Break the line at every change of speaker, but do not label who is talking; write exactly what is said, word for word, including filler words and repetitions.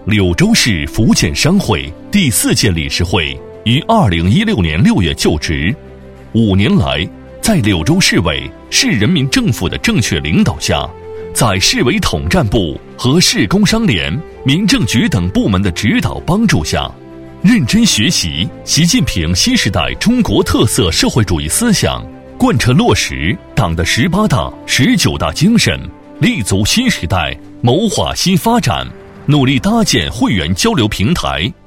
柳州市福建商会第四届理事会于二零一六年六月就职。五年来，在柳州市委市人民政府的正确领导下，在市委统战部和市工商联、民政局等部门的指导帮助下，认真学习习近平新时代中国特色社会主义思想，贯彻落实党的十八大、十九大精神，立足新时代，谋划新发展，努力搭建会员交流平台，